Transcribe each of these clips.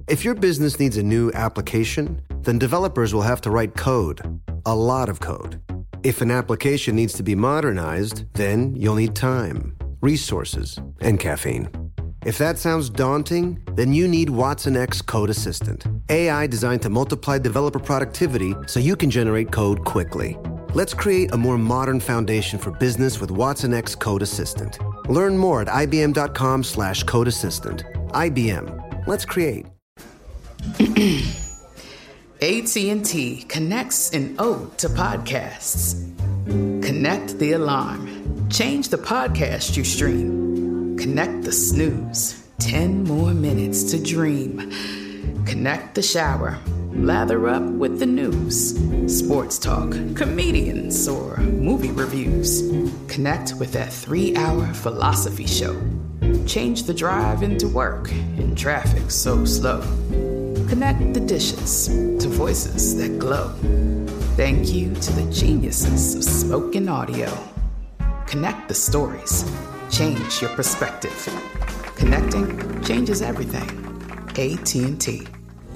If your business needs a new application, then developers will have to write code, a lot of code. If an application needs to be modernized, then you'll need time, resources, and caffeine. If that sounds daunting, then you need Watson X Code Assistant, AI designed to multiply developer productivity so you can generate code quickly. Let's create a more modern foundation for business with Watson X Code Assistant. Learn more at ibm.com/code assistant. IBM. Let's create. AT&T connects an ode to podcasts. Connect the alarm. Change the podcast you stream. Connect the snooze. 10 more minutes to dream. Connect the shower. Lather up with the news. Sports talk, comedians, or movie reviews. Connect with that 3-hour philosophy show. Change the drive into work in traffic so slow. Connect the dishes to voices that glow. Thank you to the geniuses of spoken audio. Connect the stories. Change your perspective. Connecting changes everything. AT&T.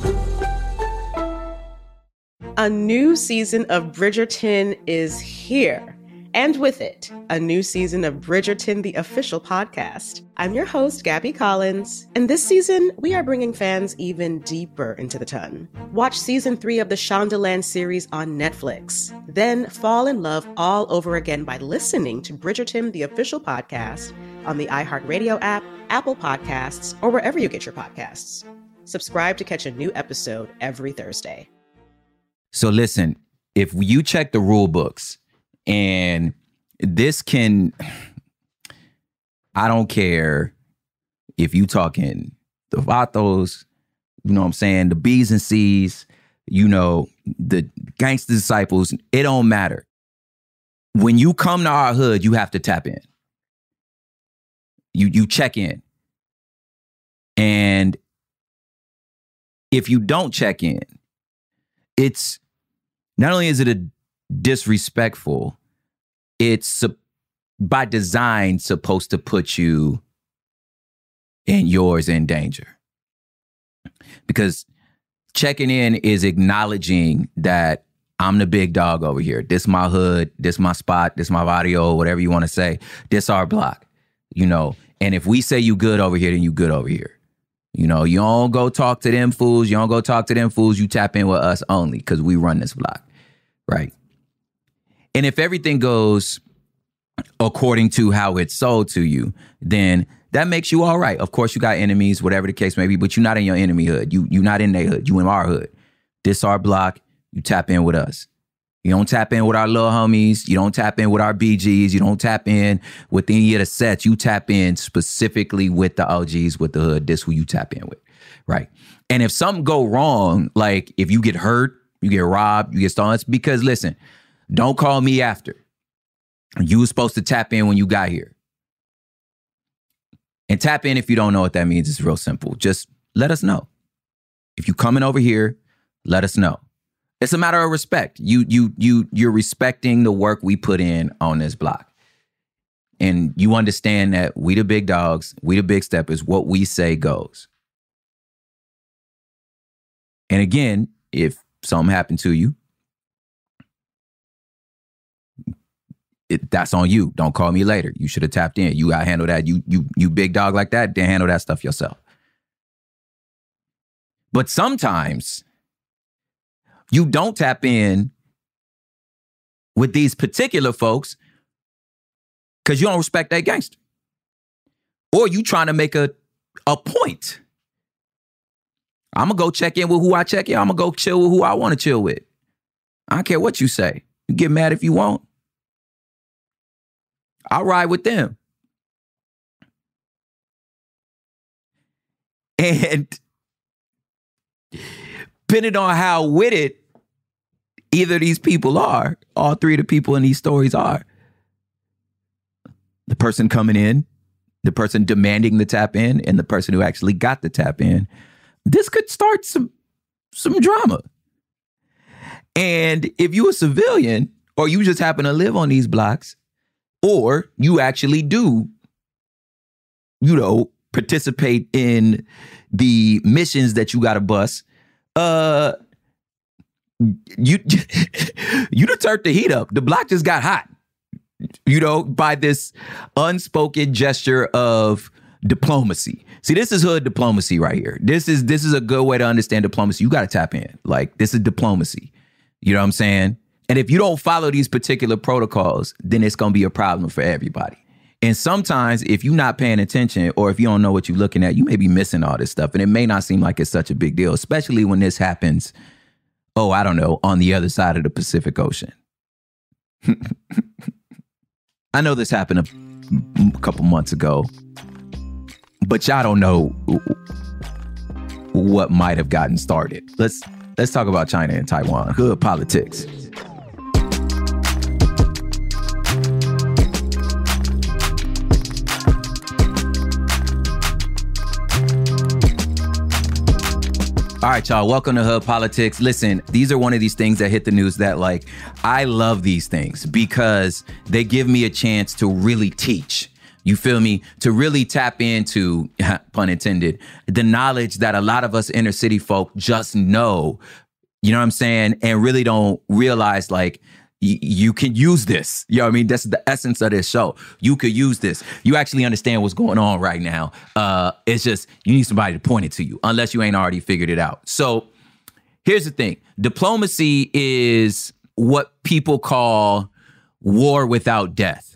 A new season of Bridgerton is here. And with it, a new season of Bridgerton, the official podcast. I'm your host, Gabby Collins, and this season, we are bringing fans even deeper into the ton. Watch season 3 of the Shondaland series on Netflix. Then fall in love all over again by listening to Bridgerton, the official podcast, on the iHeartRadio app, Apple Podcasts, or wherever you get your podcasts. Subscribe to catch a new episode every Thursday. So listen, if you check the rule books, and this can, I don't care if you talking the vatos, you know what I'm saying, the B's and C's, you know, the gangster disciples, it don't matter. When you come to our hood, you have to tap in. You check in. And if you don't check in, it's not only is it a disrespectful, it's by design supposed to put you and yours in danger. Because checking in is acknowledging that I'm the big dog over here. This my hood, this my spot, this my barrio, whatever you want to say. This our block, you know. And if we say you good over here, then you good over here. You know, you don't go talk to them fools. You don't go talk to them fools. You tap in with us only because we run this block. Right. And if everything goes according to how it's sold to you, then that makes you all right. Of course, you got enemies, whatever the case may be, but you're not in your enemy hood. You're not in their hood. You in our hood. This our block. You tap in with us. You don't tap in with our little homies. You don't tap in with our BGs. You don't tap in with any of the sets. You tap in specifically with the OGs, with the hood. This who you tap in with. Right. And if something go wrong, like if you get hurt, you get robbed, you get stolen, it's because, listen, don't call me after. You were supposed to tap in when you got here. And tap in if you don't know what that means. It's real simple. Just let us know. If you coming over here, let us know. It's a matter of respect. You're respecting the work we put in on this block. And you understand that we the big dogs, we the big steppers, what we say goes. And again, if something happened to you, that's on you. Don't call me later. You should have tapped in. You got to handle that. You big dog like that, then handle that stuff yourself. But sometimes you don't tap in with these particular folks because you don't respect that gangster. Or you trying to make a point. I'm going to go check in with who I check in. I'm going to go chill with who I want to chill with. I don't care what you say. You get mad if you want. I'll ride with them. And depending on how with it either of these people are, all three of the people in these stories are, the person coming in, the person demanding the tap in, and the person who actually got the tap in, this could start some drama. And if you a civilian, or you just happen to live on these blocks, or you actually do, participate in the missions that you got to bust, you done turned the heat up. The block just got hot, by this unspoken gesture of diplomacy. See, this is hood diplomacy right here. This is a good way to understand diplomacy. You got to tap in. Like, this is diplomacy. You know what I'm saying? And if you don't follow these particular protocols, then it's going to be a problem for everybody. And sometimes if you're not paying attention, or if you don't know what you're looking at, you may be missing all this stuff. And it may not seem like it's such a big deal, especially when this happens, I don't know, on the other side of the Pacific Ocean. I know this happened a couple months ago, but y'all don't know what might have gotten started. Let's talk about China and Taiwan. Hood politics. All right, y'all, welcome to Hood Politics. Listen, these are one of these things that hit the news that, like, I love these things because they give me a chance to really teach. You feel me? To really tap into, pun intended, the knowledge that a lot of us inner city folk just know, you know what I'm saying? And really don't realize, like, you can use this. You know what I mean? That's the essence of this show. You could use this. You actually understand what's going on right now. It's just, you need somebody to point it to you, unless you ain't already figured it out. So here's the thing. Diplomacy is what people call war without death.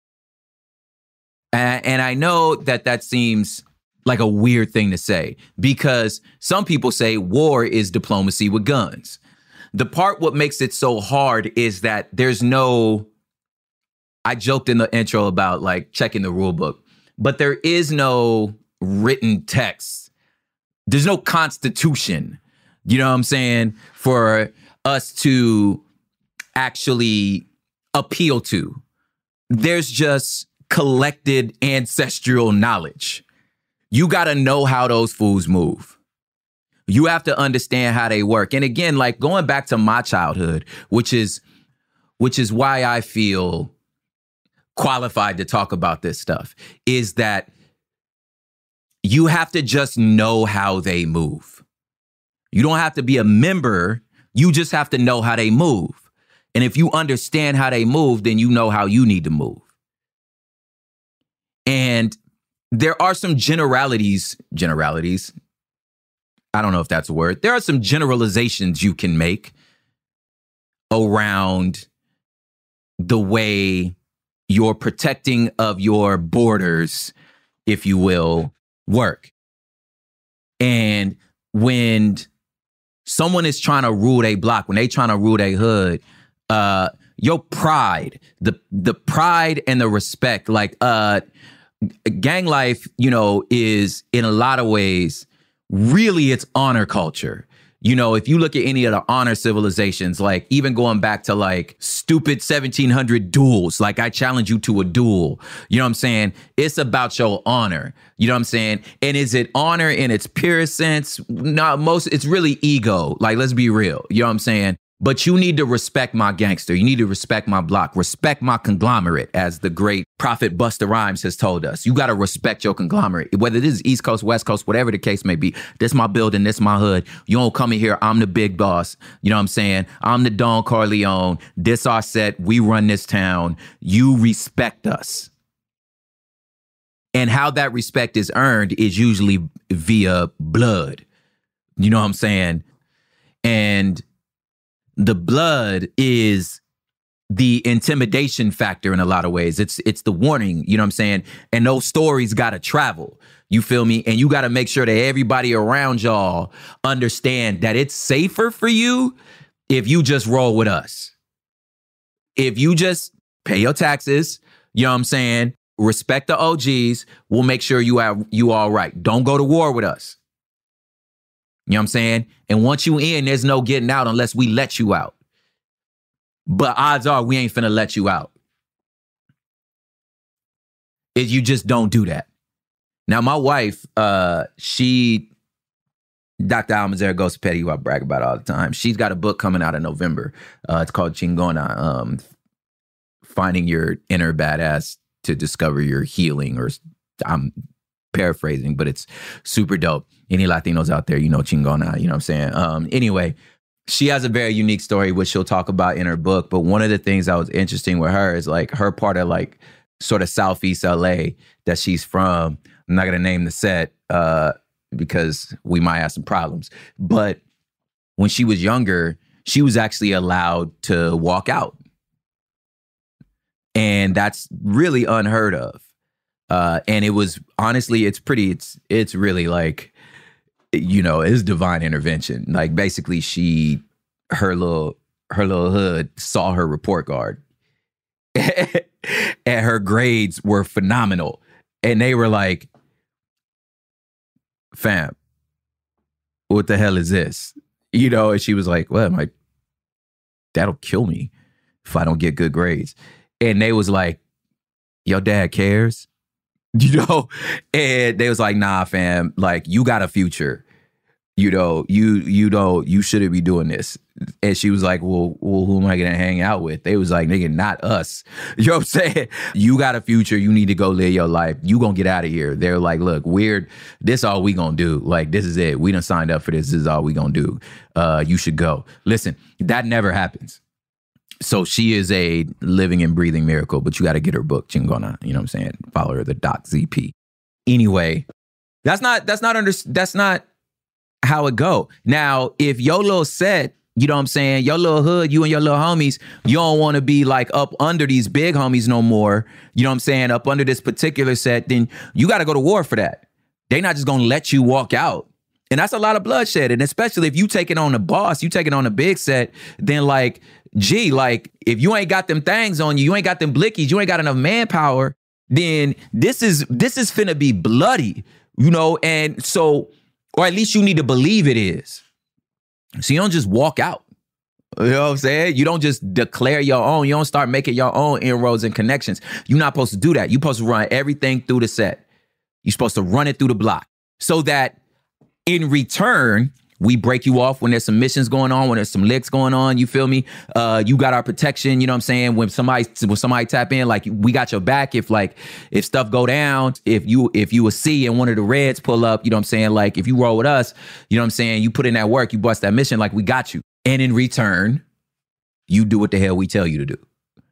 And I know that seems like a weird thing to say, because some people say war is diplomacy with guns. The part what makes it so hard is that there's no, I joked in the intro about like checking the rule book, but there is no written text. There's no constitution, you know what I'm saying, for us to actually appeal to. There's just collected ancestral knowledge. You got to know how those fools move. You have to understand how they work. And again, like going back to my childhood, which is why I feel qualified to talk about this stuff, is that you have to just know how they move. You don't have to be a member. You just have to know how they move. And if you understand how they move, then you know how you need to move. And there are some generalities. I don't know if that's a word. There are some generalizations you can make around the way your protecting of your borders, if you will, work. And when someone is trying to rule a block, when they trying to rule a hood, your pride, the pride and the respect, like gang life, is in a lot of ways, really, it's honor culture. If you look at any of the honor civilizations, like even going back to like stupid 1700 duels, like I challenge you to a duel, you know what I'm saying? It's about your honor, you know what I'm saying? And is it honor in its purest sense? No, it's really ego. Like, let's be real, you know what I'm saying? But you need to respect my gangster. You need to respect my block. Respect my conglomerate, as the great prophet Busta Rhymes has told us. You got to respect your conglomerate, whether this is East Coast, West Coast, whatever the case may be. This my building. This my hood. You don't come in here. I'm the big boss. You know what I'm saying? I'm the Don Corleone. This our set. We run this town. You respect us. And how that respect is earned is usually via blood. You know what I'm saying? And the blood is the intimidation factor in a lot of ways. It's the warning, you know what I'm saying? And those stories got to travel, you feel me? And you got to make sure that everybody around y'all understand that it's safer for you if you just roll with us. If you just pay your taxes, you know what I'm saying? Respect the OGs, we'll make sure you all right. Don't go to war with us. You know what I'm saying? And once you in, there's no getting out unless we let you out. But odds are we ain't finna let you out. If you just don't do that. Now, my wife, Dr. Almazer Ghost Petty, who I brag about all the time, she's got a book coming out in November. It's called Chingona, Finding Your Inner Badass to Discover Your Healing, or I'm paraphrasing, but it's super dope. Any Latinos out there, you know, chingona, you know what I'm saying? Anyway, she has a very unique story, which she'll talk about in her book. But one of the things that was interesting with her is like her part of like sort of Southeast LA that she's from. I'm not going to name the set because we might have some problems. But when she was younger, she was actually allowed to walk out. And that's really unheard of. And it was, honestly, it's really like, you know, it's divine intervention. Like basically her little hood saw her report card and her grades were phenomenal. And they were like, fam, what the hell is this? You know, and she was like, well, my dad'll kill me if I don't get good grades. And they was like, your dad cares? You know? And they was like, nah, fam, like you got a future. You know, you shouldn't be doing this. And she was like, well, who am I going to hang out with? They was like, nigga, not us. You know what I'm saying? You got a future. You need to go live your life. You going to get out of here. They're like, look, this all we going to do. Like, this is it. We done signed up for this. This is all we going to do. You should go. Listen, that never happens. So she is a living and breathing miracle, but you got to get her book, Chingona. You know what I'm saying? Follow her, the Doc ZP. Anyway, that's not how it go. Now, if your little set, you know what I'm saying, your little hood, you and your little homies, you don't want to be like up under these big homies no more, you know what I'm saying, up under this particular set, then you got to go to war for that. They not just going to let you walk out. And that's a lot of bloodshed. And especially if you taking on the boss, you taking on a big set, then like, gee, like if you ain't got them things on you, you ain't got them blickies, you ain't got enough manpower, then this is finna be bloody, you know? And so, or at least you need to believe it is. So you don't just walk out. You know what I'm saying? You don't just declare your own. You don't start making your own inroads and connections. You're not supposed to do that. You're supposed to run everything through the set. You're supposed to run it through the block so that in return, we break you off when there's some missions going on, when there's some licks going on, you feel me? You got our protection, you know what I'm saying? When somebody tap in, like we got your back if stuff go down, if you a C and one of the Reds pull up, you know what I'm saying? Like if you roll with us, you know what I'm saying? You put in that work, you bust that mission, like we got you. And in return, you do what the hell we tell you to do.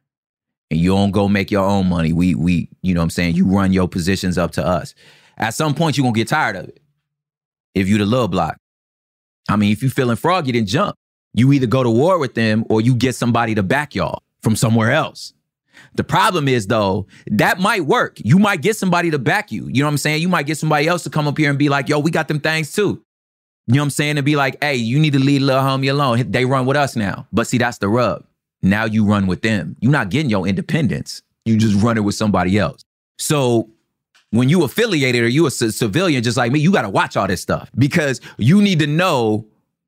And you don't go make your own money. We you know what I'm saying? You run your positions up to us. At some point, you're going to get tired of it. If you the little block. I mean, if you feeling froggy, then jump. You either go to war with them or you get somebody to back y'all from somewhere else. The problem is, though, that might work. You might get somebody to back you. You know what I'm saying? You might get somebody else to come up here and be like, yo, we got them things too. You know what I'm saying? And be like, hey, you need to leave little homie alone. They run with us now. But see, that's the rub. Now you run with them. You're not getting your independence. You just run it with somebody else. So when you affiliated or you a civilian just like me, you got to watch all this stuff because you need to know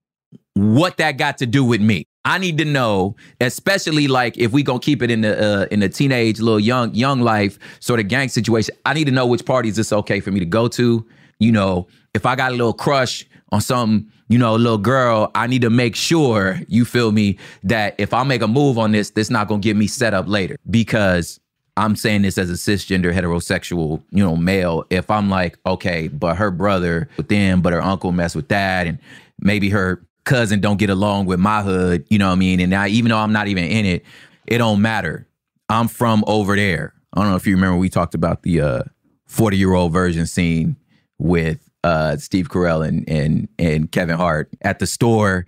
what that got to do with me. I need to know, especially like if we gonna keep it in the teenage, little young life sort of gang situation. I need to know which parties it's okay for me to go to. You know, if I got a little crush on some, you know, little girl, I need to make sure, you feel me, that if I make a move on this not gonna get me set up later because I'm saying this as a cisgender, heterosexual, you know, male. If I'm like, okay, but her brother with them, but her uncle mess with that, and maybe her cousin don't get along with my hood, you know what I mean? And even though I'm not even in it, it don't matter. I'm from over there. I don't know if you remember, we talked about the 40-year-old version scene with Steve Carell and Kevin Hart at the store,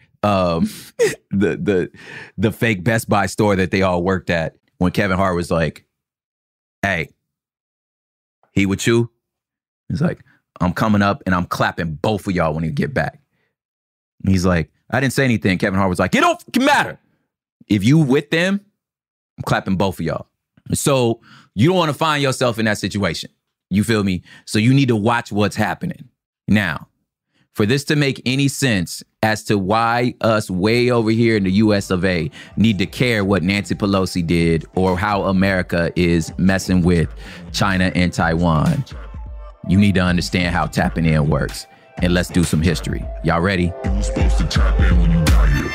the fake Best Buy store that they all worked at, when Kevin Hart was like, hey, he with you? He's like, I'm coming up and I'm clapping both of y'all when you get back. And he's like, I didn't say anything. Kevin Hart was like, it don't matter. If you with them, I'm clapping both of y'all. So you don't want to find yourself in that situation. You feel me? So you need to watch what's happening. Now, for this to make any sense as to why us way over here in the US of A need to care what Nancy Pelosi did or how America is messing with China and Taiwan, you need to understand how tapping in works. And let's do some history. Y'all ready? You're supposed to tap in when you got here.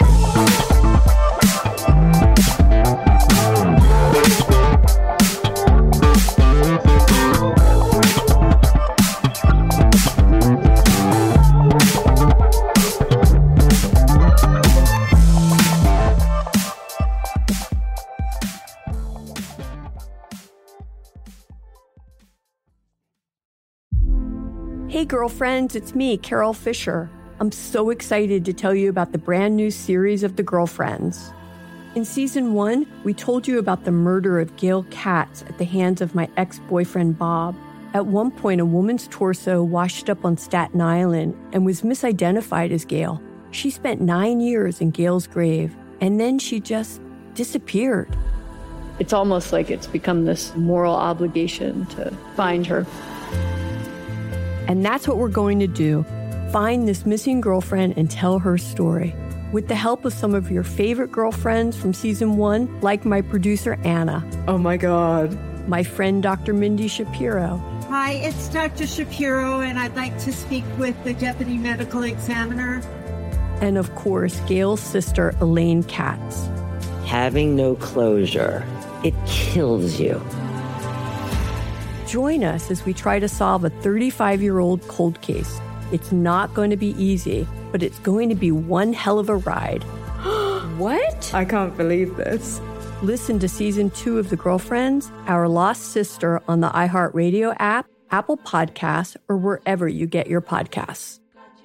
girlfriends, it's me, Carol Fisher. I'm so excited to tell you about the brand new series of The Girlfriends. In season 1, we told you about the murder of Gail Katz at the hands of my ex-boyfriend Bob. At one point, a woman's torso washed up on Staten Island and was misidentified as Gail. She spent 9 years in Gail's grave, and then she just disappeared. It's almost like it's become this moral obligation to find her. And that's what we're going to do. Find this missing girlfriend and tell her story. With the help of some of your favorite girlfriends from season 1, like my producer, Anna. Oh my God. My friend, Dr. Mindy Shapiro. Hi, it's Dr. Shapiro, and I'd like to speak with the Deputy Medical Examiner. And of course, Gail's sister, Elaine Katz. Having no closure, it kills you. Join us as we try to solve a 35-year-old cold case. It's not going to be easy, but it's going to be one hell of a ride. What? I can't believe this. Listen to season 2 of The Girlfriends, Our Lost Sister on the iHeartRadio app, Apple Podcasts, or wherever you get your podcasts.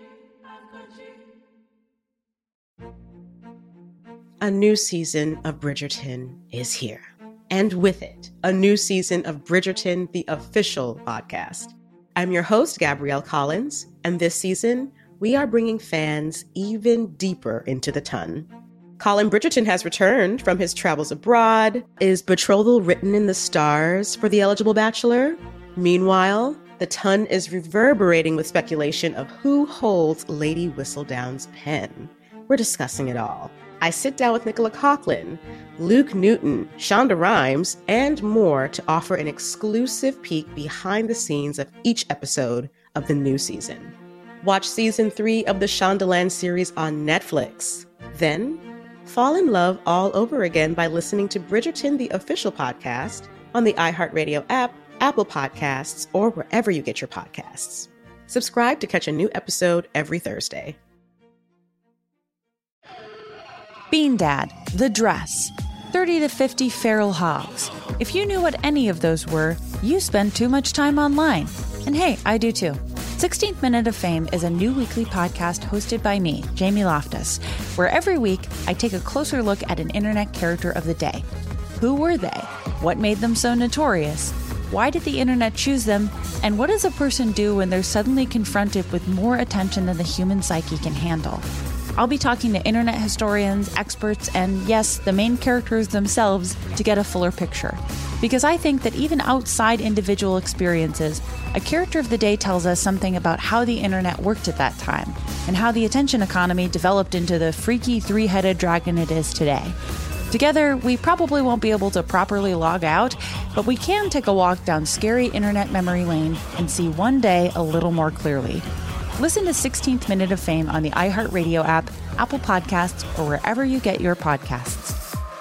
A new season of Bridgerton is here. And with it, a new season of Bridgerton, the official podcast. I'm your host, Gabrielle Collins, and this season, we are bringing fans even deeper into the ton. Colin Bridgerton has returned from his travels abroad. Is betrothal written in the stars for the eligible bachelor? Meanwhile, the ton is reverberating with speculation of who holds Lady Whistledown's pen. We're discussing it all. I sit down with Nicola Coughlan, Luke Newton, Shonda Rhimes, and more to offer an exclusive peek behind the scenes of each episode of the new season. Watch season 3 of the Shondaland series on Netflix. Then, fall in love all over again by listening to Bridgerton, the official podcast, on the iHeartRadio app, Apple Podcasts, or wherever you get your podcasts. Subscribe to catch a new episode every Thursday. Bean Dad, The Dress, 30 to 50 Feral Hogs. If you knew what any of those were, you spend too much time online. And hey, I do too. 16th Minute of Fame is a new weekly podcast hosted by me, Jamie Loftus, where every week I take a closer look at an internet character of the day. Who were they? What made them so notorious? Why did the internet choose them? And what does a person do when they're suddenly confronted with more attention than the human psyche can handle? I'll be talking to internet historians, experts, and yes, the main characters themselves to get a fuller picture. Because I think that even outside individual experiences, a character of the day tells us something about how the internet worked at that time, and how the attention economy developed into the freaky three-headed dragon it is today. Together, we probably won't be able to properly log out, but we can take a walk down scary internet memory lane and see one day a little more clearly. Listen to 16th Minute of Fame on the iHeartRadio app, Apple Podcasts, or wherever you get your podcasts.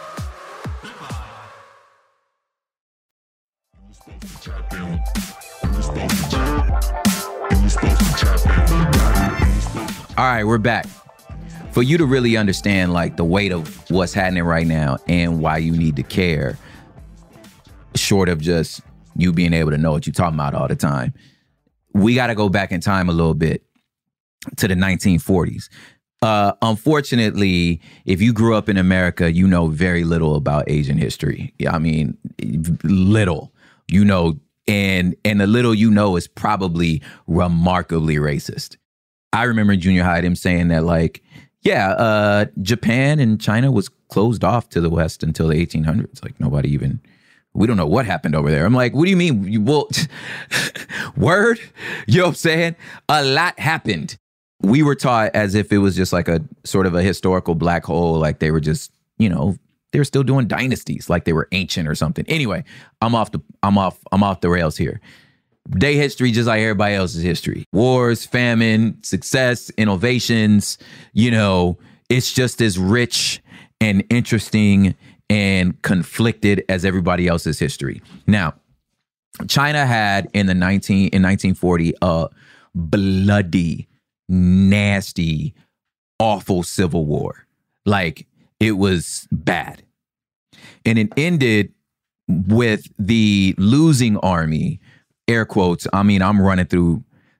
All right, we're back. For you to really understand like the weight of what's happening right now and why you need to care, short of just you being able to know what you're talking about all the time, we got to go back in time a little bit to the 1940s. Unfortunately, if you grew up in America, you know very little about Asian history. I mean, little, you know, and the little you know is probably remarkably racist. I remember in junior high them saying that like, yeah, Japan and China was closed off to the West until the 1800s. Like we don't know what happened over there. I'm like, what do you mean? Word? You know what I'm saying? A lot happened. We were taught as if it was just like a sort of a historical black hole. Like they were just, you know, they were still doing dynasties, like they were ancient or something. Anyway, I'm off the rails here. Day history, just like everybody else's history. Wars, famine, success, innovations, you know, it's just as rich and interesting and conflicted as everybody else's history. Now, China had in 1940 a bloody, nasty, awful civil war. Like it was bad. And it ended with the losing army, air quotes. I mean, I'm running through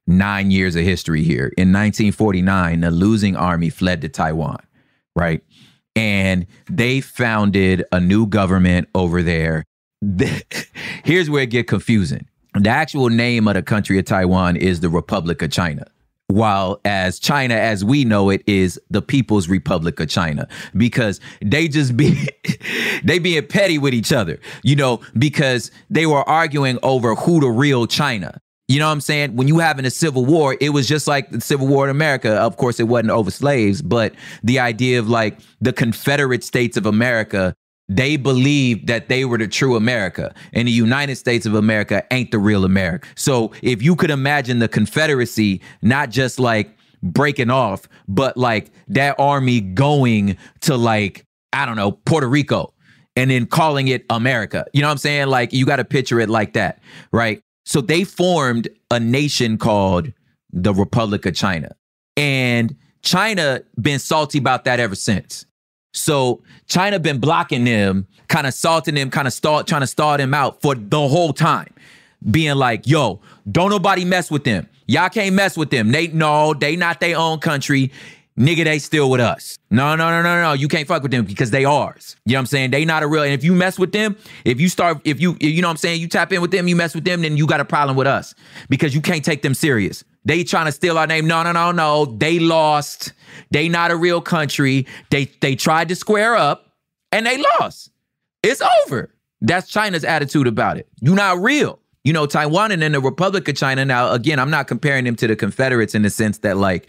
9 years of history here. In 1949, the losing army fled to Taiwan, right? And they founded a new government over there. Here's where it gets confusing. The actual name of the country of Taiwan is the Republic of China, while as China as we know it is the People's Republic of China, because they just they being petty with each other, you know, because they were arguing over who the real China. You know what I'm saying? When you having a civil war, it was just like the Civil War in America. Of course, it wasn't over slaves, but the idea of like the Confederate States of America, they believed that they were the true America, and the United States of America ain't the real America. So if you could imagine the Confederacy, not just like breaking off, but like that army going to like, I don't know, Puerto Rico and then calling it America. You know what I'm saying? Like you got to picture it like that, right? So they formed a nation called the Republic of China, and China been salty about that ever since. So China been blocking them, kind of salting them, trying to stall them out for the whole time, being like, yo, don't nobody mess with them. Y'all can't mess with them. They not their own country. Nigga, they still with us. No. You can't fuck with them because they ours. You know what I'm saying? They not a real, and if you mess with them, you know what I'm saying? You tap in with them, you mess with them, then you got a problem with us because you can't take them serious. They trying to steal our name. No. They lost. They not a real country. They tried to square up and they lost. It's over. That's China's attitude about it. You not real. You know, Taiwan and then the Republic of China. Now, again, I'm not comparing them to the Confederates in the sense that like,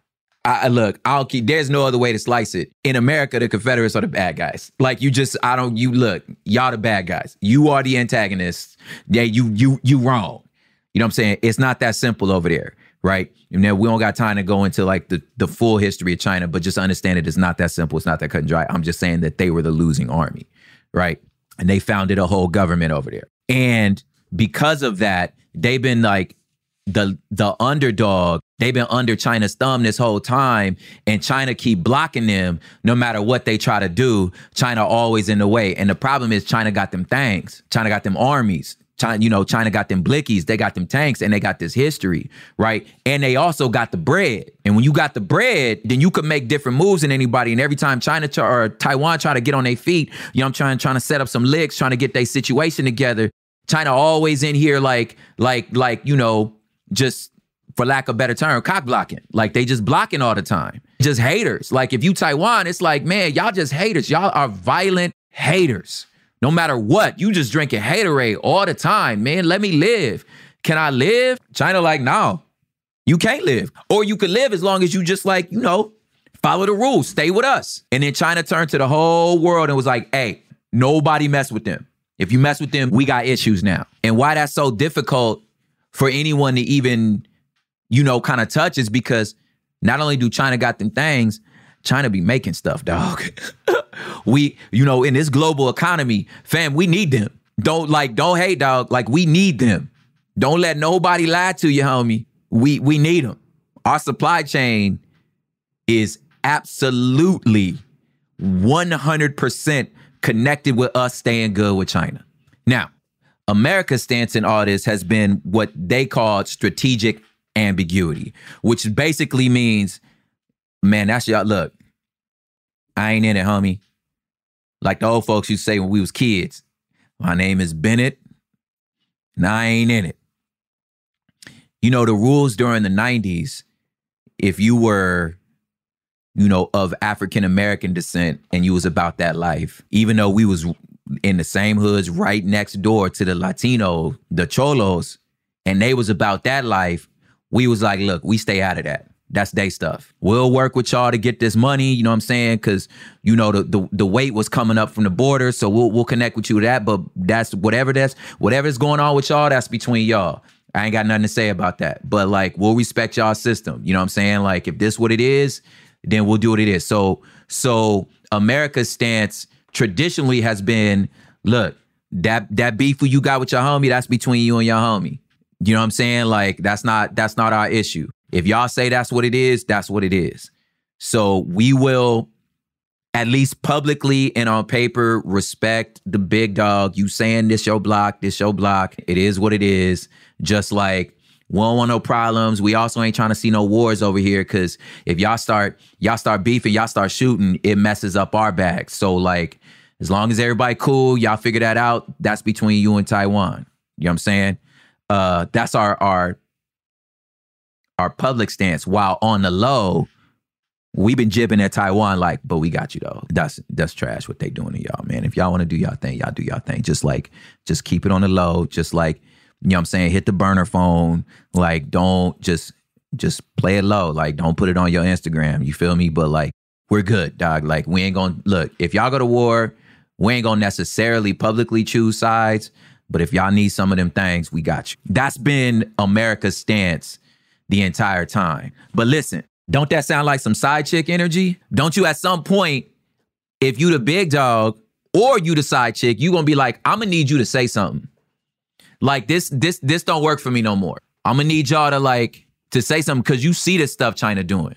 there's no other way to slice it. In America, the Confederates are the bad guys. Like y'all the bad guys. You are the antagonists. Yeah, you wrong. You know what I'm saying? It's not that simple over there, right? And then we don't got time to go into like the full history of China, but just understand it's not that simple. It's not that cut and dry. I'm just saying that they were the losing army, right? And they founded a whole government over there. And because of that, they've been like the underdog. They've been under China's thumb this whole time, and China keep blocking them no matter what they try to do. China always in the way. And the problem is China got them things. China got them armies. China got them blickies. They got them tanks, and they got this history, right? And they also got the bread. And when you got the bread, then you could make different moves than anybody. And every time China or Taiwan try to get on their feet, you know, I'm trying to set up some licks, trying to get their situation together. China always in here like, you know, just for lack of a better term, cock blocking. Like they just blocking all the time. Just haters. Like if you Taiwan, it's like, man, y'all just haters. Y'all are violent haters. No matter what, you just drinking haterade all the time, man. Let me live. Can I live? China like, no, you can't live. Or you could live as long as you just like, you know, follow the rules, stay with us. And then China turned to the whole world and was like, hey, nobody mess with them. If you mess with them, we got issues now. And why that's so difficult for anyone to even, you know, kind of touch is because not only do China got them things, China be making stuff, dog. We, you know, in this global economy, fam, we need them. Don't hate, dog. Like we need them. Don't let nobody lie to you, homie. We need them. Our supply chain is absolutely 100% connected with us staying good with China. Now, America's stance in all this has been what they call strategic ambiguity, which basically means, man, that's y'all. Look, I ain't in it, homie. Like the old folks used to say when we was kids, my name is Bennett, and I ain't in it. You know, the rules during the 90s, if you were, you know, of African-American descent and you was about that life, even though we was in the same hoods right next door to the Latino, the Cholos, and they was about that life, we was like, look, we stay out of that. That's they stuff. We'll work with y'all to get this money, you know what I'm saying? Because, you know, the weight was coming up from the border, so we'll connect with you with that. But whatever's going on with y'all, that's between y'all. I ain't got nothing to say about that. But like, we'll respect y'all system. You know what I'm saying? Like, if this what it is, then we'll do what it is. So America's stance traditionally has been, look, that beef you got with your homie, that's between you and your homie. You know what I'm saying? Like, that's not our issue. If y'all say that's what it is, that's what it is. So we will, at least publicly and on paper, respect the big dog. You saying this your block, it is what it is. Just like We don't want no problems. We also ain't trying to see no wars over here, because if y'all start beefing, y'all start shooting, it messes up our bags. So like, as long as everybody cool, y'all figure that out. That's between you and Taiwan. You know what I'm saying? That's our public stance. While on the low, we've been jibbing at Taiwan like, but we got you though. That's trash what they doing to y'all, man. If y'all want to do y'all thing, y'all do y'all thing. Just keep it on the low. Just like, you know what I'm saying? Hit the burner phone. Like, don't just play it low. Like, don't put it on your Instagram. You feel me? But like, we're good, dog. Like, we ain't gonna look, if y'all go to war, we ain't gonna necessarily publicly choose sides. But if y'all need some of them things, we got you. That's been America's stance the entire time. But listen, don't that sound like some side chick energy? Don't you at some point, if you the big dog or you the side chick, you gonna be like, I'm gonna need you to say something. Like this don't work for me no more. I'm gonna need y'all to say something, because you see this stuff China doing.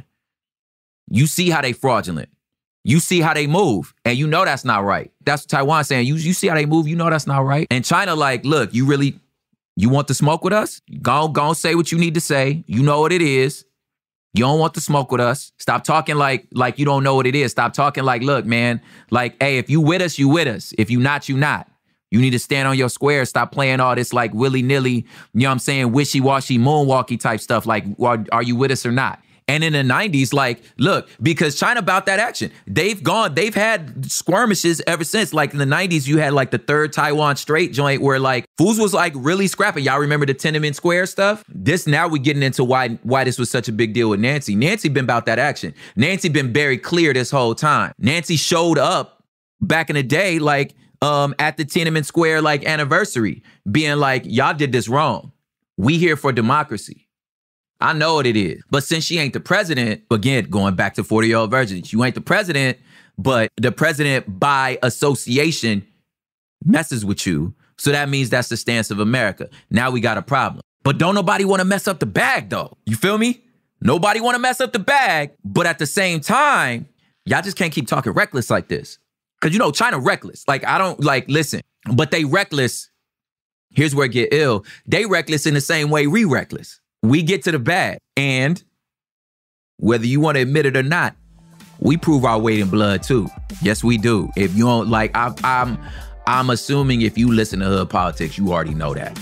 You see how they fraudulent. You see how they move, and you know that's not right. That's what Taiwan's saying. You see how they move, you know that's not right. And China like, look, you want to smoke with us? Go say what you need to say. You know what it is. You don't want to smoke with us. Stop talking like you don't know what it is. Stop talking like, look, man, like, hey, if you with us, you with us. If you not, you not. You need to stand on your square. Stop playing all this like willy-nilly, you know what I'm saying, wishy-washy, moonwalky type stuff. Like, are you with us or not? And in the 90s, like, look, because China about that action. They've had skirmishes ever since. Like in the 90s, you had like the third Taiwan Strait joint where like fools was like really scrapping. Y'all remember the Tiananmen Square stuff? Now we getting into why this was such a big deal with Nancy. Nancy been about that action. Nancy been very clear this whole time. Nancy showed up back in the day, like, at the Tiananmen Square like anniversary, being like, y'all did this wrong. We here for democracy. I know what it is. But since she ain't the president, again, going back to 40-year-old virgins, you ain't the president, but the president by association messes with you. So that means that's the stance of America. Now we got a problem. But don't nobody want to mess up the bag though. You feel me? Nobody want to mess up the bag. But at the same time, y'all just can't keep talking reckless like this. Because, you know, China reckless. Like, I don't, like, listen. But they reckless. Here's where it get ill. They reckless in the same way we reckless. We get to the bag. And whether you want to admit it or not, we prove our weight in blood, too. Yes, we do. If you don't, like, I'm assuming if you listen to Hood Politics, you already know that.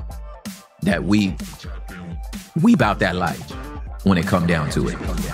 That we about that life when it come down to it.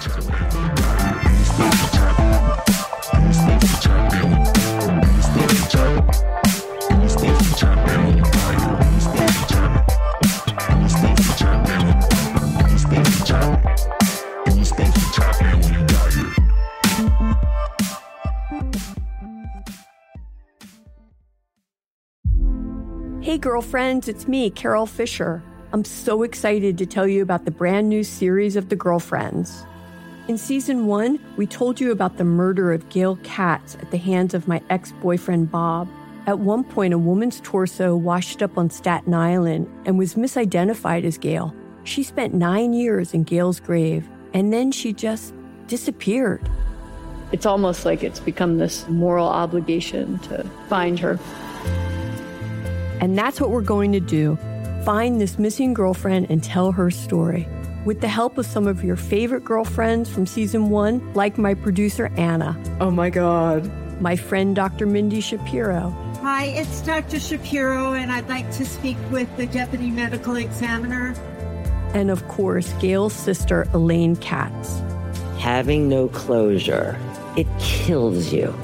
Hey girlfriends, it's me, Carol Fisher. I'm so excited to tell you about the brand new series of The Girlfriends. In season 1, we told you about the murder of Gail Katz at the hands of my ex-boyfriend Bob. At one point, a woman's torso washed up on Staten Island and was misidentified as Gail. She spent 9 years in Gail's grave, and then she just disappeared. It's almost like it's become this moral obligation to find her. And that's what we're going to do. Find this missing girlfriend and tell her story. With the help of some of your favorite girlfriends from season 1, like my producer, Anna. Oh my God. My friend, Dr. Mindy Shapiro. Hi, it's Dr. Shapiro, and I'd like to speak with the deputy medical examiner. And of course, Gail's sister, Elaine Katz. Having no closure, it kills you.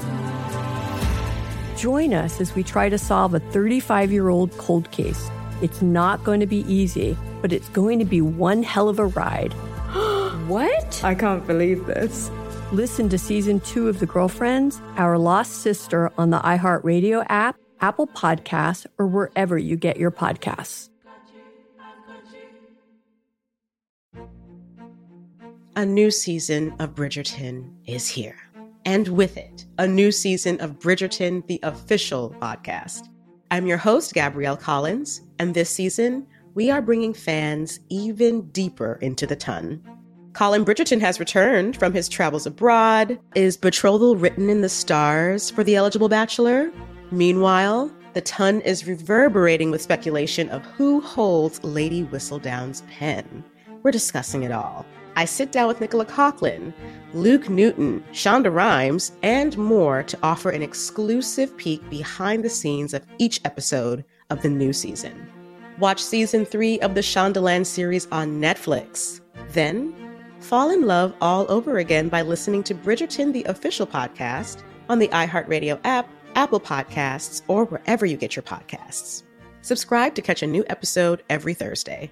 Join us as we try to solve a 35-year-old cold case. It's not going to be easy, but it's going to be one hell of a ride. What? I can't believe this. Listen to season 2 of The Girlfriends, Our Lost Sister on the iHeartRadio app, Apple Podcasts, or wherever you get your podcasts. A new season of Bridgerton is here. And with it, a new season of Bridgerton, the official podcast. I'm your host, Gabrielle Collins, and this season, we are bringing fans even deeper into the ton. Colin Bridgerton has returned from his travels abroad. Is betrothal written in the stars for the eligible bachelor? Meanwhile, The ton is reverberating with speculation of who holds Lady Whistledown's pen. We're discussing it all. I sit down with Nicola Coughlan, Luke Newton, Shonda Rhimes, and more to offer an exclusive peek behind the scenes of each episode of the new season. Watch season 3 of the Shondaland series on Netflix. Then, fall in love all over again by listening to Bridgerton, the official podcast, on the iHeartRadio app, Apple Podcasts, or wherever you get your podcasts. Subscribe to catch a new episode every Thursday.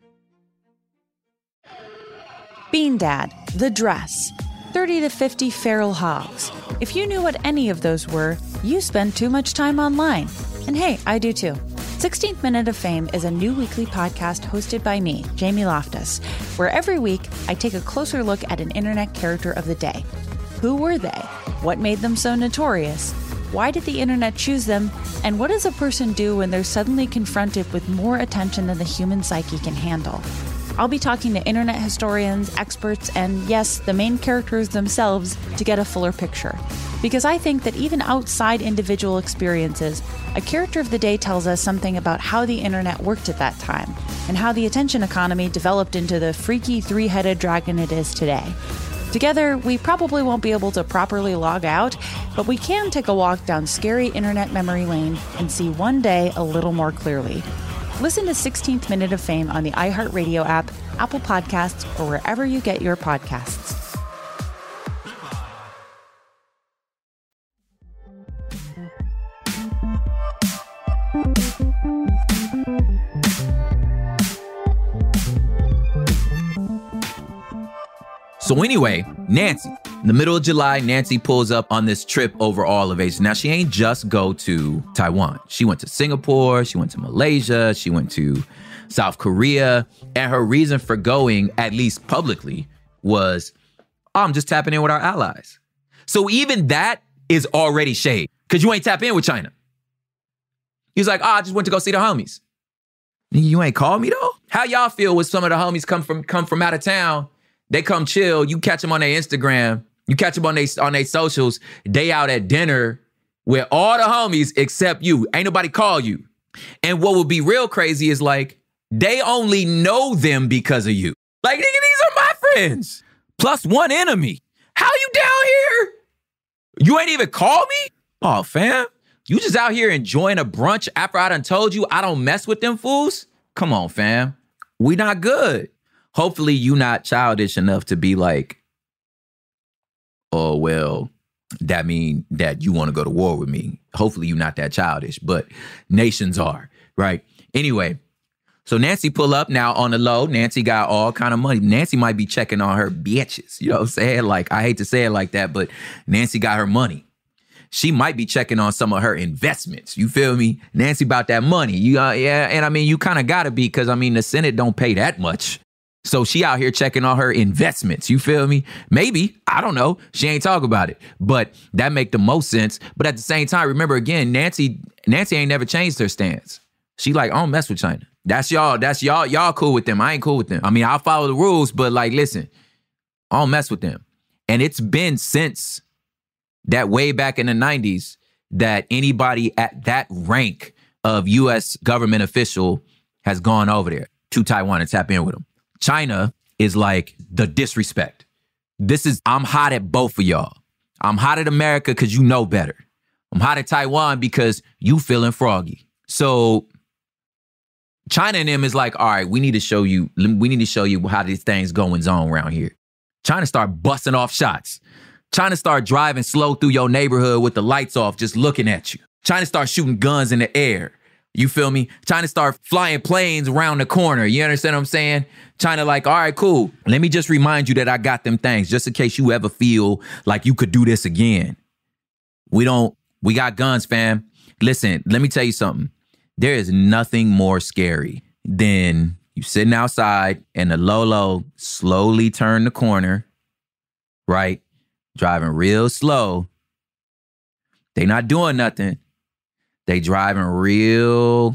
Bean Dad, The Dress, 30 to 50 Feral Hogs. If you knew what any of those were, you spend too much time online. And hey, I do too. 16th Minute of Fame is a new weekly podcast hosted by me, Jamie Loftus, where every week I take a closer look at an internet character of the day. Who were they? What made them so notorious? Why did the internet choose them? And what does a person do when they're suddenly confronted with more attention than the human psyche can handle? I'll be talking to internet historians, experts, and yes, the main characters themselves to get a fuller picture. Because I think that even outside individual experiences, a character of the day tells us something about how the internet worked at that time and how the attention economy developed into the freaky three-headed dragon it is today. Together, we probably won't be able to properly log out, but we can take a walk down scary internet memory lane and see one day a little more clearly. Listen to 16th Minute of Fame on the iHeartRadio app, Apple Podcasts, or wherever you get your podcasts. So anyway, Nancy, in the middle of July, Nancy pulls up on this trip over all of Asia. Now, she ain't just go to Taiwan. She went to Singapore, she went to Malaysia, she went to South Korea. And her reason for going, at least publicly, was, I'm just tapping in with our allies. So even that is already shade, because you ain't tap in with China. He's like, I just went to go see the homies. You ain't called me though? How y'all feel when some of the homies come from out of town? They come chill, you catch them on their Instagram, you catch them on their socials, they out at dinner with all the homies except you. Ain't nobody call you. And what would be real crazy is like, they only know them because of you. Like, nigga, these are my friends. Plus one enemy. How you down here? You ain't even call me? Oh, fam. You just out here enjoying a brunch after I done told you I don't mess with them fools? Come on, fam. We not good. Hopefully you not childish enough to be like, oh, well, that mean that you want to go to war with me. Hopefully you not that childish, but nations are, right? Anyway, so Nancy pull up now on the low. Nancy got all kind of money. Nancy might be checking on her bitches. You know what I'm saying? Like, I hate to say it like that, but Nancy got her money. She might be checking on some of her investments. You feel me? Nancy about that money. Yeah, and I mean, you kind of got to be, because I mean, the Senate don't pay that much. So she out here checking on her investments. You feel me? Maybe. I don't know. She ain't talk about it. But that make the most sense. But at the same time, remember again, Nancy ain't never changed her stance. She like, I don't mess with China. That's y'all. Y'all cool with them. I ain't cool with them. I mean, I'll follow the rules, but like, listen, I don't mess with them. And it's been since that way back in the 90s that anybody at that rank of U.S. government official has gone over there to Taiwan and tap in with them. China is like the disrespect. I'm hot at both of y'all. I'm hot at America because you know better. I'm hot at Taiwan because you feeling froggy. So China and them is like, all right, we need to show you how these things going on around here. China start busting off shots. China start driving slow through your neighborhood with the lights off, just looking at you. China start shooting guns in the air. You feel me? China start flying planes around the corner. You understand what I'm saying? China like, all right, cool. Let me just remind you that I got them things just in case you ever feel like you could do this again. We got guns, fam. Listen, let me tell you something. There is nothing more scary than you sitting outside and the Lolo slowly turn the corner, right? Driving real slow. They not doing nothing. They driving real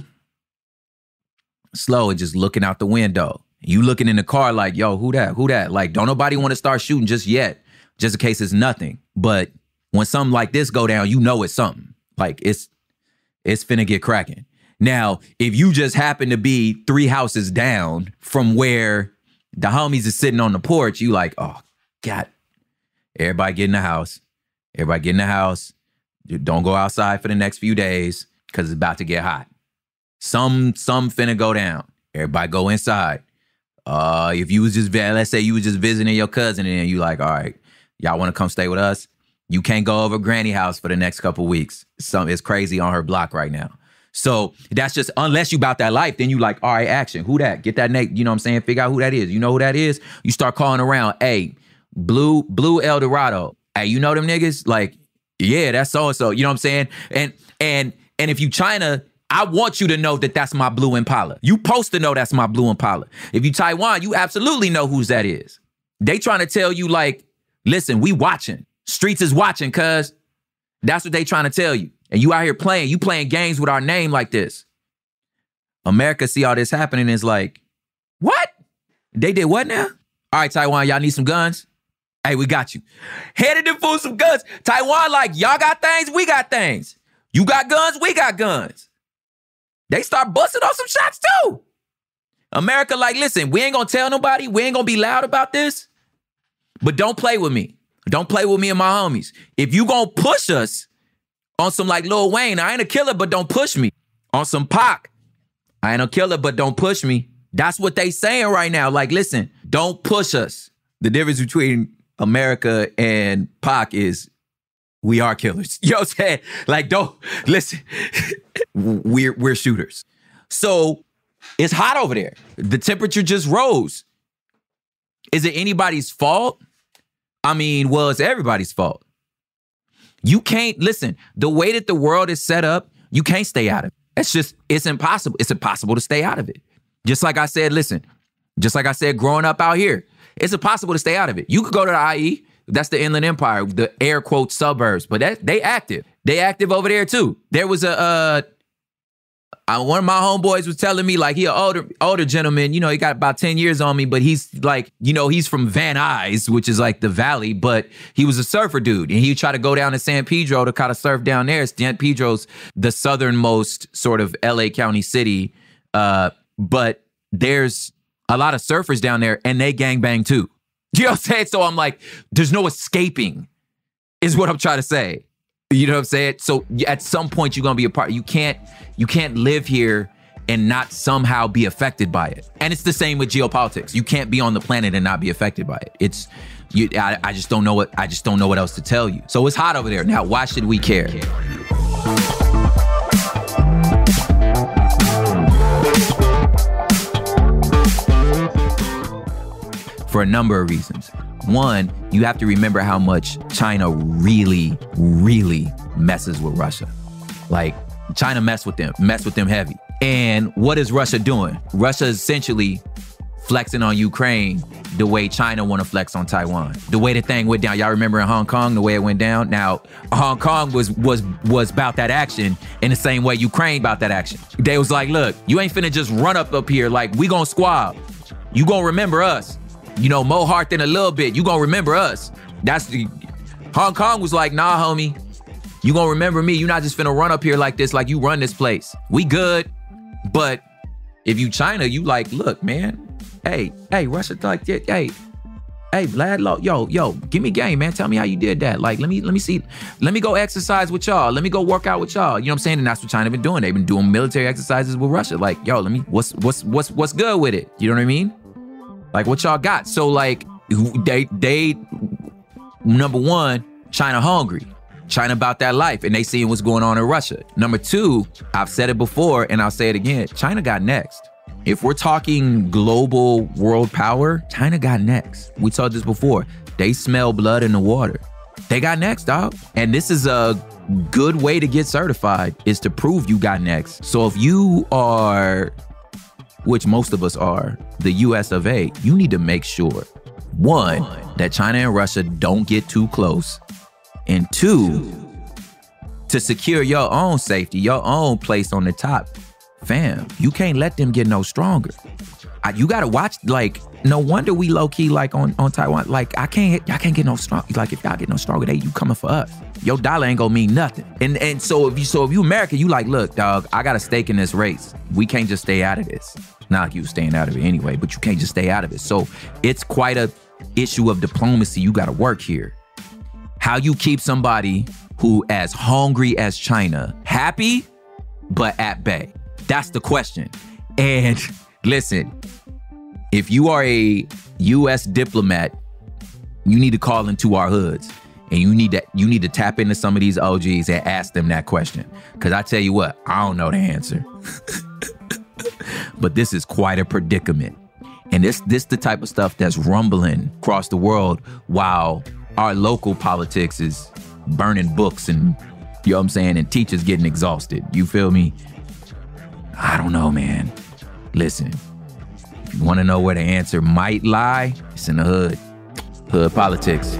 slow and just looking out the window. You looking in the car like, yo, who that? Who that? Like, don't nobody want to start shooting just yet, just in case it's nothing. But when something like this go down, you know it's something. Like, it's It's finna get cracking. Now, if you just happen to be 3 houses down from where the homies is sitting on the porch, you like, oh, God. Everybody get in the house. Everybody get in the house. Don't go outside for the next few days because it's about to get hot. Some finna go down. Everybody go inside. If you was just, let's say you was just visiting your cousin and you like, all right, y'all want to come stay with us? You can't go over Granny house for the next couple weeks. It's crazy on her block right now. So that's just, unless you about that life, then you like, all right, action. Who that? Get that name. You know what I'm saying? Figure out who that is. You know who that is? You start calling around. Hey, Blue El Dorado. Hey, you know them niggas? Like, yeah, that's so-and-so. You know what I'm saying? And if you China, I want you to know that that's my Blue Impala. You supposed to know that's my Blue Impala. If you Taiwan, you absolutely know whose that is. They trying to tell you like, listen, we watching. Streets is watching, cuz. That's what they trying to tell you. And you out here playing. You playing games with our name like this. America see all this happening and is like, what? They did what now? All right, Taiwan, y'all need some guns? Hey, we got you. Headed them fools some guns. Taiwan like, y'all got things, we got things. You got guns, we got guns. They start busting off some shots too. America like, listen, we ain't gonna tell nobody. We ain't gonna be loud about this. But don't play with me. Don't play with me and my homies. If you gonna push us on some like Lil Wayne, I ain't a killer, but don't push me. On some Pac, I ain't a killer, but don't push me. That's what they saying right now. Like, listen, don't push us. The difference between America and Pac is we are killers. You know what I'm saying? Like, don't, listen, we're shooters. So it's hot over there. The temperature just rose. Is it anybody's fault? I mean, well, it's everybody's fault. You can't, listen, the way that the world is set up, you can't stay out of it. It's impossible. It's impossible to stay out of it. Just like I said, listen, just like I said, growing up out here, it's impossible to stay out of it. You could go to the IE, that's the Inland Empire, the air quote suburbs, but they active. They active over there too. There was one of my homeboys was telling me like he an older gentleman, you know, he got about 10 years on me, but he's like, you know, he's from Van Nuys, which is like the valley, but he was a surfer dude and he tried to go down to San Pedro to kind of surf down there. San Pedro's the southernmost sort of LA County city, but there's a lot of surfers down there and they gangbang too. You know what I'm saying? So I'm like, there's no escaping is what I'm trying to say. You know what I'm saying? So at some point you're going to be a part. You can't live here and not somehow be affected by it. And it's the same with geopolitics. You can't be on the planet and not be affected by it. I just don't know what else to tell you. So it's hot over there. Now, why should we care? For a number of reasons. One, you have to remember how much China really, really messes with Russia. Like, China mess with them heavy. And what is Russia doing? Russia is essentially flexing on Ukraine the way China want to flex on Taiwan. The way the thing went down. Y'all remember in Hong Kong, the way it went down? Now, Hong Kong was about that action in the same way Ukraine about that action. They was like, look, you ain't finna just run up here like we gonna squab. You gonna remember us. You know, more heart than a little bit. You gonna remember us. Hong Kong was like, nah, homie. You gonna remember me. You not just finna run up here like this, like you run this place. We good. But if you China, you like, look, man. Hey, Russia, like, hey, Vlad, yo, give me game, man. Tell me how you did that. Like, let me see. Let me go exercise with y'all. Let me go work out with y'all. You know what I'm saying? And that's what China been doing. They've been doing military exercises with Russia. Like, yo, what's good with it? You know what I mean? Like, what y'all got? So, like, they number one, China hungry. China about that life, and they seeing what's going on in Russia. Number two, I've said it before, and I'll say it again. China got next. If we're talking global world power, China got next. We told this before. They smell blood in the water. They got next, dog. And this is a good way to get certified, is to prove you got next. So if you are, which most of us are, the US of A, you need to make sure, one, that China and Russia don't get too close, and two, to secure your own safety, your own place on the top. Fam, you can't let them get no stronger. You gotta watch. Like, no wonder we low key like on Taiwan. Like, y'all can't get no strong. Like, if y'all get no stronger, you coming for us. Your dollar ain't gonna mean nothing. And so if you American, you like, look, dog, I got a stake in this race. We can't just stay out of this. Not like you staying out of it anyway, but you can't just stay out of it. So it's quite a issue of diplomacy. You gotta work here. How you keep somebody who as hungry as China happy, but at bay? That's the question. And listen, if you are a U.S. diplomat, you need to call into our hoods, and you need to tap into some of these OGs and ask them that question. Because I tell you what, I don't know the answer. But this is quite a predicament, and this the type of stuff that's rumbling across the world while our local politics is burning books and, you know what I'm saying, and teachers getting exhausted. You feel me? I don't know, man. Listen. If you want to know where the answer might lie, it's in the hood. Hood politics.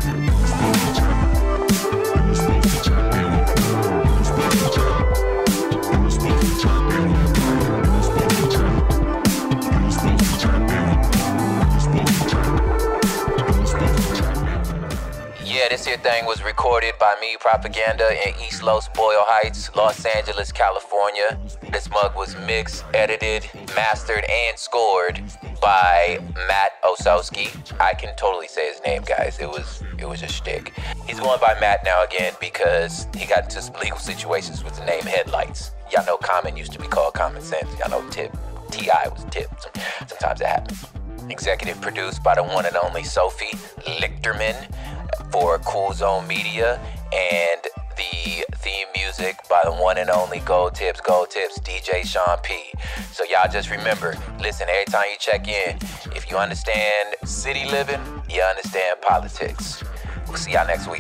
Yeah, this here thing was recorded by me, Propaganda, in East Los Boyle Heights, Los Angeles, California. This mug was mixed, edited, mastered, and scored by Matt Osowski. I can totally say his name, guys. It was a shtick. He's going by Matt now again because he got into some legal situations with the name Headlights. Y'all know Common used to be called Common Sense. Y'all know T.I. was Tip. Sometimes it happens. Executive produced by the one and only Sophie Lichterman for Cool Zone Media, and the theme music by the one and only Gold Tips, DJ Sean P. So y'all just remember, listen, every time you check in, if you understand city living, you understand politics. We'll see y'all next week.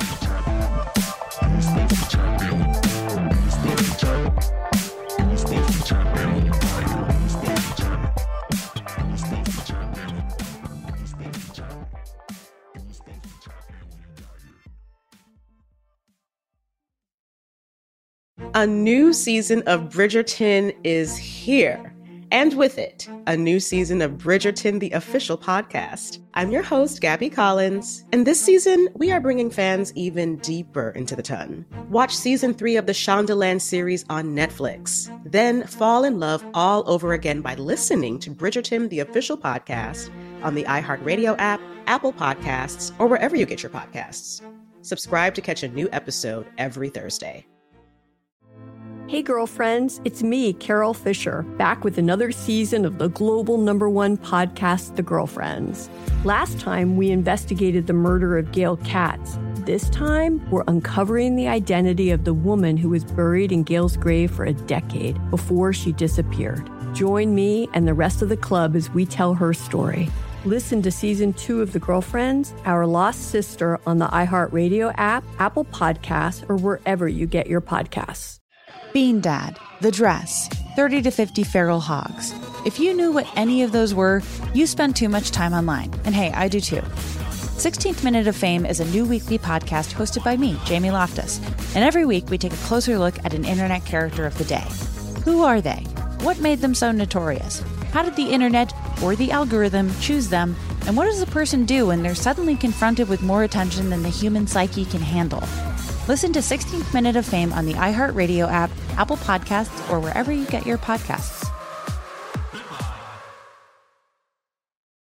A new season of Bridgerton is here. And with it, a new season of Bridgerton, the official podcast. I'm your host, Gabby Collins, and this season, we are bringing fans even deeper into the ton. Watch season 3 of the Shondaland series on Netflix. Then fall in love all over again by listening to Bridgerton, the official podcast, on the iHeartRadio app, Apple Podcasts, or wherever you get your podcasts. Subscribe to catch a new episode every Thursday. Hey girlfriends, it's me, Carol Fisher, back with another season of the global #1 podcast, The Girlfriends. Last time, we investigated the murder of Gail Katz. This time, we're uncovering the identity of the woman who was buried in Gail's grave for a decade before she disappeared. Join me and the rest of the club as we tell her story. Listen to Season 2 of The Girlfriends, Our Lost Sister on the iHeartRadio app, Apple Podcasts, or wherever you get your podcasts. Bean Dad, The Dress, 30 to 50 Feral Hogs. If you knew what any of those were, you spend too much time online. And hey, I do too. 16th Minute of Fame is a new weekly podcast hosted by me, Jamie Loftus. And every week we take a closer look at an internet character of the day. Who are they? What made them so notorious? How did the internet or the algorithm choose them? And what does a person do when they're suddenly confronted with more attention than the human psyche can handle? Listen to 16th Minute of Fame on the iHeartRadio app, Apple Podcasts, or wherever you get your podcasts.